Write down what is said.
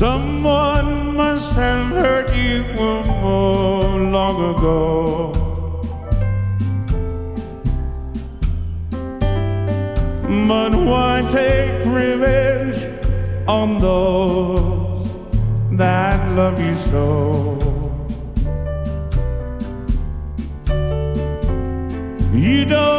Someone must have hurt you long ago. But why take revenge on those that love you so? You don't